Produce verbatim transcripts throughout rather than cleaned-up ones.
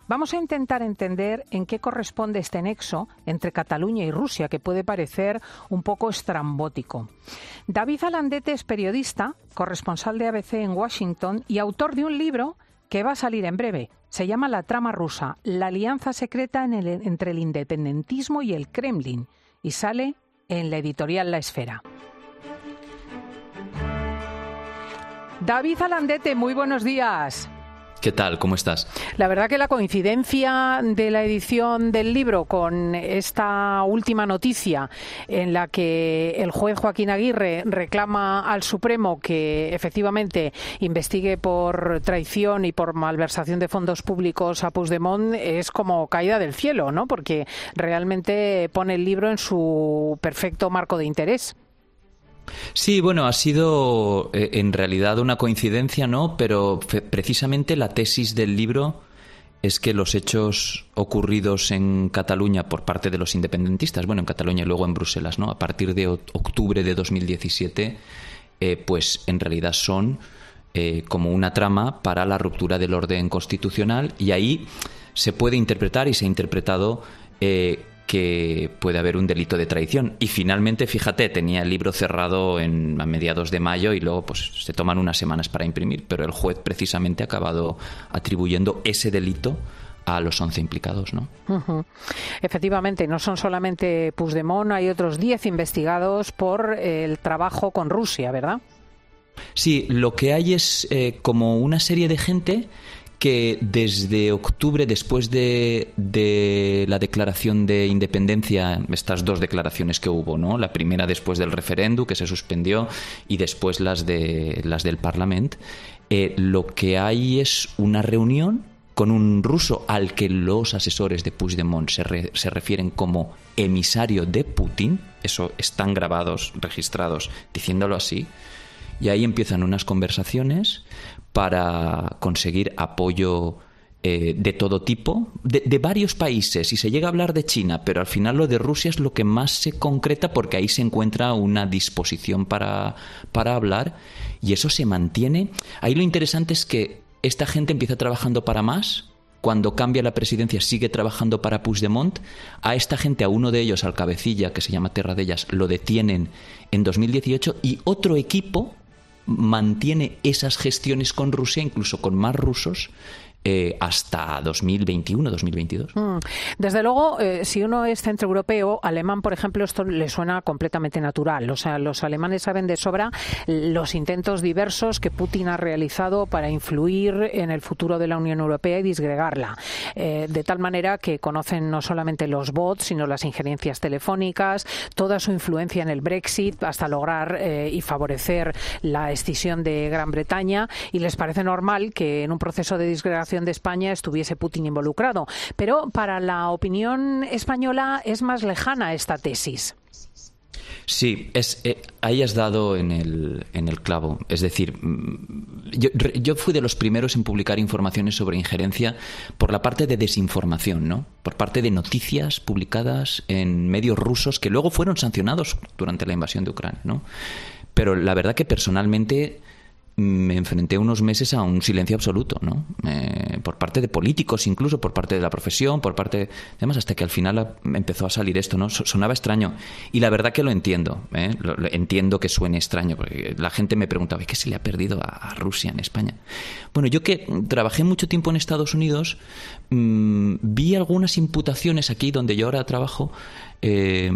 Vamos a intentar entender en qué corresponde este nexo entre Cataluña y Rusia, que puede parecer un poco estrambótico. David Alandete es periodista, corresponsal de A B C en Washington y autor de un libro que va a salir en breve. Se llama La trama rusa, la alianza secreta en el, entre el independentismo y el Kremlin, y sale en la editorial La Esfera. David Alandete, muy buenos días. ¿Qué tal? ¿Cómo estás? La verdad que la coincidencia de la edición del libro con esta última noticia en la que el juez Joaquín Aguirre reclama al Supremo que efectivamente investigue por traición y por malversación de fondos públicos a Puigdemont es como caída del cielo, ¿no? Porque realmente pone el libro en su perfecto marco de interés. Sí, bueno, ha sido eh, en realidad una coincidencia, ¿no? Pero fe- precisamente la tesis del libro es que los hechos ocurridos en Cataluña por parte de los independentistas, bueno, en Cataluña y luego en Bruselas, ¿no? A partir de o- octubre de dos mil diecisiete, eh, pues en realidad son eh, como una trama para la ruptura del orden constitucional, y ahí se puede interpretar y se ha interpretado eh, que puede haber un delito de traición. Y finalmente, fíjate, tenía el libro cerrado en, a mediados de mayo y luego pues se toman unas semanas para imprimir, pero el juez precisamente ha acabado atribuyendo ese delito a los once implicados, ¿no? Uh-huh. Efectivamente, no son solamente Puigdemont, hay otros diez investigados por el trabajo con Rusia, ¿verdad? Sí, lo que hay es eh, como una serie de gente que desde octubre, después de, de la declaración de independencia, estas dos declaraciones que hubo, ¿no? La primera después del referéndum, que se suspendió, y después las de las del Parlament, eh, lo que hay es una reunión con un ruso al que los asesores de Puigdemont se, re, se refieren como emisario de Putin. Eso están grabados, registrados, diciéndolo así. Y ahí empiezan unas conversaciones para conseguir apoyo eh, de todo tipo, de, de varios países, y se llega a hablar de China, pero al final lo de Rusia es lo que más se concreta, porque ahí se encuentra una disposición para, para hablar, y eso se mantiene. Ahí lo interesante es que esta gente empieza trabajando para Mas. Cuando cambia la presidencia sigue trabajando para Puigdemont. A esta gente, a uno de ellos, al cabecilla, que se llama Terradellas, lo detienen en dos mil dieciocho, y otro equipo mantiene esas gestiones con Rusia, incluso con más rusos, eh, hasta dos mil veintiuno, dos mil veintidós. Mm. Desde luego, eh, si uno es centroeuropeo, alemán, por ejemplo, esto le suena completamente natural. O sea, los alemanes saben de sobra los intentos diversos que Putin ha realizado para influir en el futuro de la Unión Europea y disgregarla. Eh, de tal manera que conocen no solamente los bots, sino las injerencias telefónicas, toda su influencia en el Brexit, hasta lograr eh, y favorecer la escisión de Gran Bretaña, y les parece normal que en un proceso de disgregación de España estuviese Putin involucrado. Pero para la opinión española es más lejana esta tesis. Sí, es, eh, ahí has dado en el, en el clavo. Es decir, yo, yo fui de los primeros en publicar informaciones sobre injerencia por la parte de desinformación, ¿no? Por parte de noticias publicadas en medios rusos que luego fueron sancionados durante la invasión de Ucrania, ¿no? Pero la verdad que personalmente me enfrenté unos meses a un silencio absoluto, ¿no? Eh, por parte de políticos, incluso por parte de la profesión, por parte de demás, hasta que al final empezó a salir esto, ¿no? Sonaba extraño. Y la verdad que lo entiendo, ¿eh? Lo, lo, entiendo que suene extraño, porque la gente me preguntaba, ¿qué se le ha perdido a, a Rusia en España? Bueno, yo que trabajé mucho tiempo en Estados Unidos, mmm, vi algunas imputaciones aquí donde yo ahora trabajo, Eh,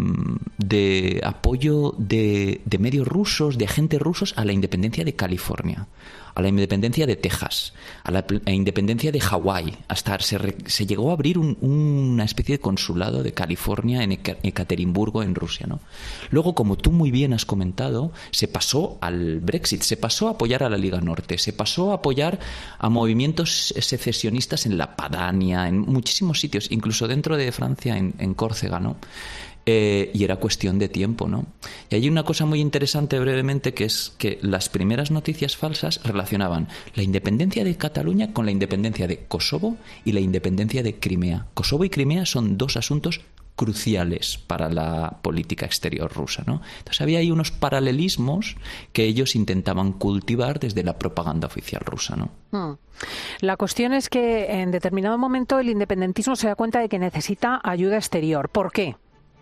de apoyo de, de medios rusos, de agentes rusos a la independencia de California, a la independencia de Texas, a la, a la independencia de Hawái. Hasta se, re, se llegó a abrir un, una especie de consulado de California en Ekaterimburgo, en Rusia, ¿no? Luego, como tú muy bien has comentado, se pasó al Brexit, se pasó a apoyar a la Liga Norte, se pasó a apoyar a movimientos secesionistas en la Padania, en muchísimos sitios, incluso dentro de Francia, en, en Córcega, ¿no? Eh, y era cuestión de tiempo, ¿no? Y hay una cosa muy interesante brevemente, que es que las primeras noticias falsas relacionaban la independencia de Cataluña con la independencia de Kosovo y la independencia de Crimea. Kosovo y Crimea son dos asuntos cruciales para la política exterior rusa, ¿no? Entonces había ahí unos paralelismos que ellos intentaban cultivar desde la propaganda oficial rusa, ¿no? Hmm. La cuestión es que en determinado momento el independentismo se da cuenta de que necesita ayuda exterior. ¿Por qué?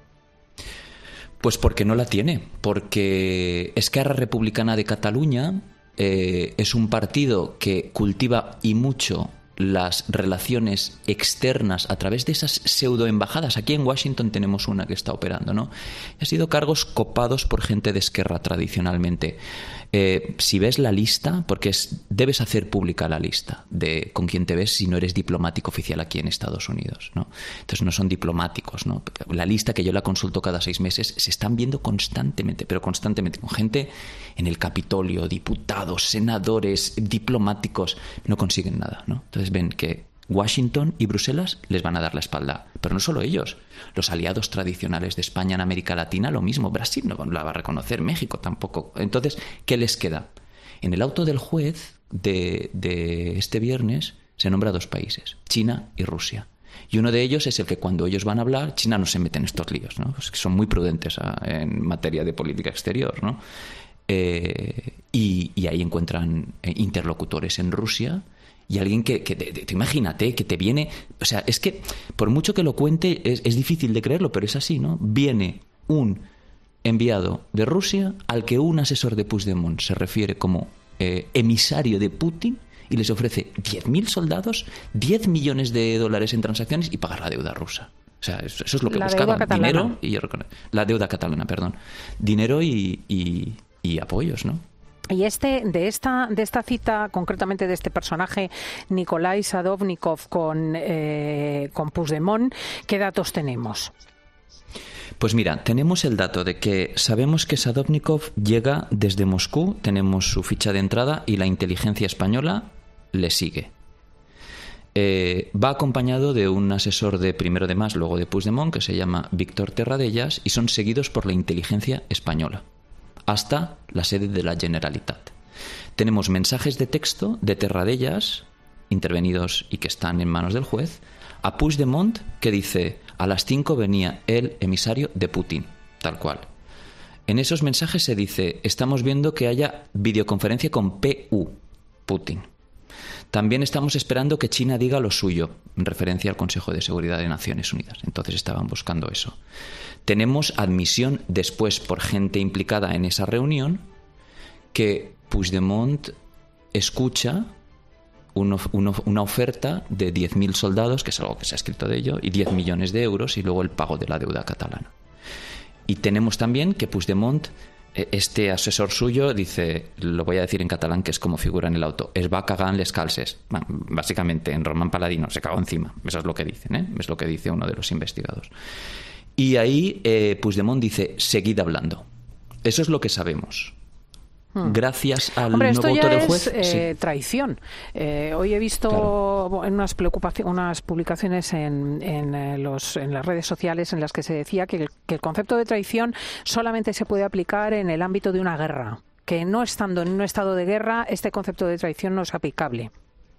Pues porque no la tiene, porque Esquerra Republicana de Cataluña eh, es un partido que cultiva y mucho las relaciones externas a través de esas pseudoembajadas. Aquí en Washington tenemos una que está operando, ¿no? Ha sido cargos copados por gente de Esquerra tradicionalmente. Eh, si ves la lista, porque es, debes hacer pública la lista de con quién te ves si no eres diplomático oficial aquí en Estados Unidos, ¿no? Entonces no son diplomáticos, ¿no? La lista, que yo la consulto cada seis meses, se están viendo constantemente, pero constantemente, con gente en el Capitolio, diputados, senadores, diplomáticos, no consiguen nada, ¿no? Entonces ven que Washington y Bruselas les van a dar la espalda. Pero no solo ellos, los aliados tradicionales de España en América Latina, lo mismo. Brasil no la va a reconocer, México tampoco. Entonces, ¿qué les queda? En el auto del juez de, de este viernes se nombra dos países, China y Rusia. Y uno de ellos es el que cuando ellos van a hablar, China no se mete en estos líos, ¿no? Pues que son muy prudentes a, en materia de política exterior, ¿no? Eh, y, y ahí encuentran interlocutores en Rusia. Y alguien que, que te, te, imagínate, que te viene... O sea, es que por mucho que lo cuente, es, es difícil de creerlo, pero es así, ¿no? Viene un enviado de Rusia al que un asesor de Puigdemont se refiere como eh, emisario de Putin y les ofrece diez mil soldados, diez millones de dólares en transacciones y pagar la deuda rusa. O sea, eso, eso es lo que la buscaban. Deuda Dinero y... La deuda catalana, perdón. Dinero y, y, y apoyos, ¿no? Y este, de esta, de esta cita, concretamente de este personaje, Nikolai Sadovnikov con, eh, con Puigdemont, ¿qué datos tenemos? Pues mira, tenemos el dato de que sabemos que Sadovnikov llega desde Moscú, tenemos su ficha de entrada y la inteligencia española le sigue. Eh, va acompañado de un asesor de primero de más, luego de Puigdemont, que se llama Víctor Terradellas, y son seguidos por la inteligencia española hasta la sede de la Generalitat. Tenemos mensajes de texto de Terradellas, intervenidos y que están en manos del juez, a Puigdemont, que dice: a las cinco venía el emisario de Putin, tal cual. En esos mensajes se dice: estamos viendo que haya videoconferencia con P U, Putin. También estamos esperando que China diga lo suyo, en referencia al Consejo de Seguridad de Naciones Unidas. Entonces estaban buscando eso. Tenemos admisión después por gente implicada en esa reunión que Puigdemont escucha uno, uno, una oferta de diez mil soldados, que es algo que se ha escrito de ello, y diez millones de euros y luego el pago de la deuda catalana. Y tenemos también que Puigdemont, este asesor suyo, dice, lo voy a decir en catalán, que es como figura en el auto: es va cagar en les calces. Bueno, básicamente, en román paladino, se cagó encima. Eso es lo que dicen, ¿eh? Es lo que dice uno de los investigados. Y ahí eh, Puigdemont dice: seguid hablando. Eso es lo que sabemos. Hmm. Gracias al Hombre, nuevo voto del juez. Esto ya es eh, sí. traición. Eh, hoy he visto claro. en unas, unas publicaciones en, en, eh, los, en las redes sociales en las que se decía que el, que el concepto de traición solamente se puede aplicar en el ámbito de una guerra, que no estando en un estado de guerra, este concepto de traición no es aplicable.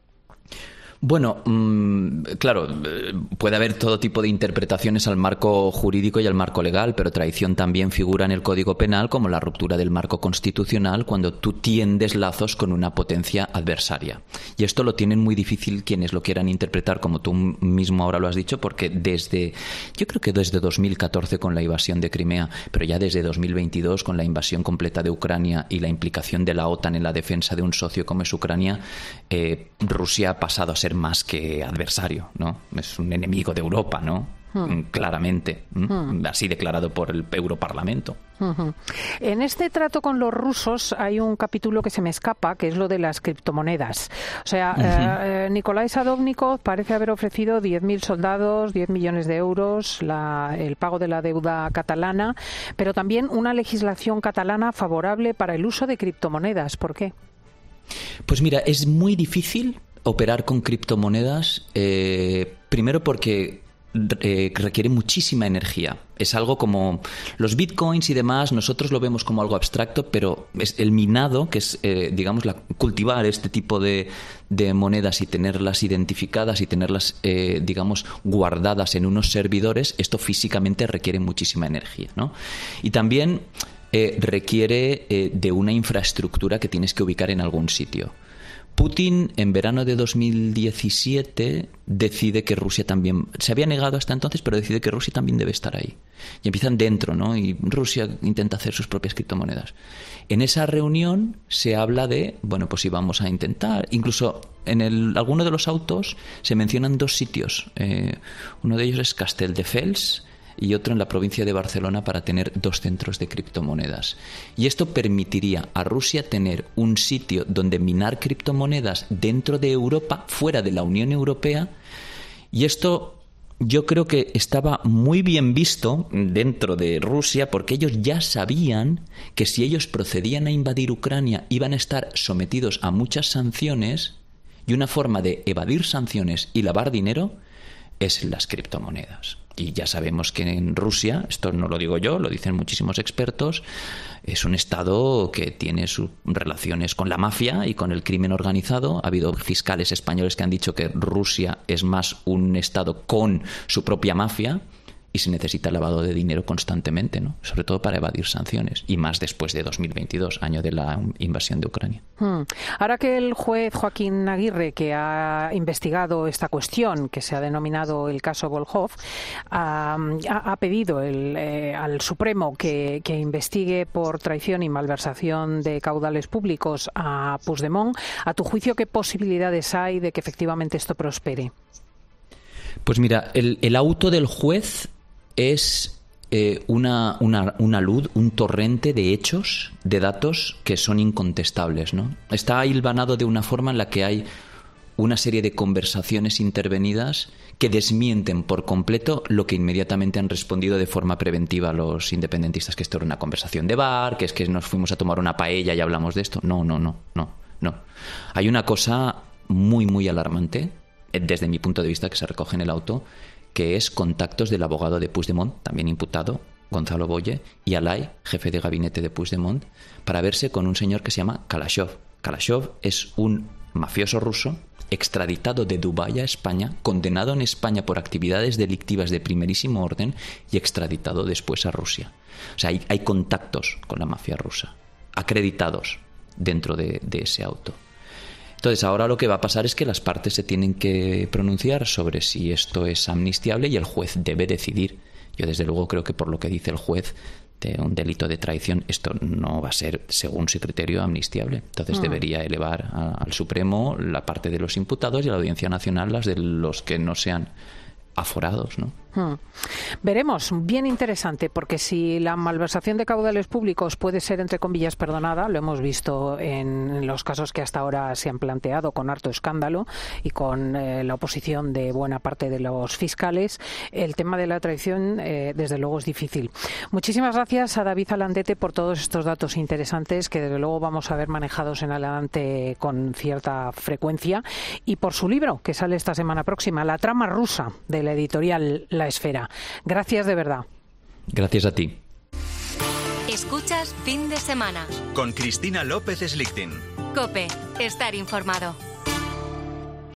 Bueno, mmm, claro, puede haber todo tipo de interpretaciones al marco jurídico y al marco legal, pero traición también figura en el Código Penal como la ruptura del marco constitucional cuando tú tiendes lazos con una potencia adversaria. Y esto lo tienen muy difícil quienes lo quieran interpretar, como tú mismo ahora lo has dicho, porque desde, yo creo que desde dos mil catorce con la invasión de Crimea, pero ya desde dos mil veintidós con la invasión completa de Ucrania y la implicación de la OTAN en la defensa de un socio como es Ucrania, eh, Rusia ha pasado a ser más que adversario, ¿no? Es un enemigo de Europa, ¿no? Hmm. Claramente, hmm. así declarado por el Europarlamento. Uh-huh. En este trato con los rusos hay un capítulo que se me escapa, que es lo de las criptomonedas. O sea, uh-huh. eh, Nikolai Sadovnikov parece haber ofrecido diez mil soldados, diez millones de euros, la, el pago de la deuda catalana, pero también una legislación catalana favorable para el uso de criptomonedas. ¿Por qué? Pues mira, es muy difícil operar con criptomonedas, eh, primero porque Eh, requiere muchísima energía. Es algo como los bitcoins y demás, nosotros lo vemos como algo abstracto, pero es el minado, que es, eh, digamos, la, cultivar este tipo de, de monedas y tenerlas identificadas y tenerlas, eh, digamos, guardadas en unos servidores, esto físicamente requiere muchísima energía, ¿no? Y también eh, requiere eh, de una infraestructura que tienes que ubicar en algún sitio. Putin, en verano de dos mil diecisiete, decide que Rusia también... Se había negado hasta entonces, pero decide que Rusia también debe estar ahí. Y empiezan dentro, ¿no? Y Rusia intenta hacer sus propias criptomonedas. En esa reunión se habla de, bueno, pues si vamos a intentar... Incluso en el, alguno de los autos se mencionan dos sitios. Eh, uno de ellos es Castelldefels y otro en la provincia de Barcelona para tener dos centros de criptomonedas. Y esto permitiría a Rusia tener un sitio donde minar criptomonedas dentro de Europa, fuera de la Unión Europea, y esto yo creo que estaba muy bien visto dentro de Rusia porque ellos ya sabían que si ellos procedían a invadir Ucrania iban a estar sometidos a muchas sanciones, y una forma de evadir sanciones y lavar dinero es las criptomonedas. Y ya sabemos que en Rusia, esto no lo digo yo, lo dicen muchísimos expertos, es un estado que tiene sus relaciones con la mafia y con el crimen organizado. Ha habido fiscales españoles que han dicho que Rusia es más un estado con su propia mafia y se necesita lavado de dinero constantemente, ¿no? Sobre todo para evadir sanciones, y más después de dos mil veintidós, año de la invasión de Ucrania. Hmm. Ahora que el juez Joaquín Aguirre, que ha investigado esta cuestión, que se ha denominado el caso Volhov, ha, ha pedido el, eh, al Supremo que, que investigue por traición y malversación de caudales públicos a Puigdemont, ¿a tu juicio qué posibilidades hay de que efectivamente esto prospere? Pues mira, el, el auto del juez es eh, una, una, una luz, un torrente de hechos, de datos que son incontestables, ¿no? Está hilvanado de una forma en la que hay una serie de conversaciones intervenidas que desmienten por completo lo que inmediatamente han respondido de forma preventiva los independentistas, que esto era una conversación de bar, que es que nos fuimos a tomar una paella y hablamos de esto. No, no, no, no, no. Hay una cosa muy, muy alarmante, desde mi punto de vista, que se recoge en el auto, que es contactos del abogado de Puigdemont, también imputado, Gonzalo Boye, y Alay, jefe de gabinete de Puigdemont, para verse con un señor que se llama Kalashov. Kalashov es un mafioso ruso extraditado de Dubái a España, condenado en España por actividades delictivas de primerísimo orden y extraditado después a Rusia. O sea, hay, hay contactos con la mafia rusa, acreditados dentro de, de ese auto. Entonces, ahora lo que va a pasar es que las partes se tienen que pronunciar sobre si esto es amnistiable y el juez debe decidir. Yo, desde luego, creo que por lo que dice el juez de un delito de traición, esto no va a ser, según su criterio, amnistiable. Entonces, mm. debería elevar a, al Supremo la parte de los imputados y a la Audiencia Nacional las de los que no sean aforados, ¿no? Hmm. Veremos, bien interesante, porque si la malversación de caudales públicos puede ser, entre comillas, perdonada, lo hemos visto en los casos que hasta ahora se han planteado con harto escándalo y con eh, la oposición de buena parte de los fiscales, el tema de la traición, eh, desde luego, es difícil. Muchísimas gracias a David Alandete por todos estos datos interesantes que, desde luego, vamos a ver manejados en adelante con cierta frecuencia, y por su libro, que sale esta semana próxima, La trama rusa, de la editorial La Esfera. Gracias de verdad. Gracias a ti. Escuchas Fin de Semana con Cristina López Slichting. COPE, estar informado.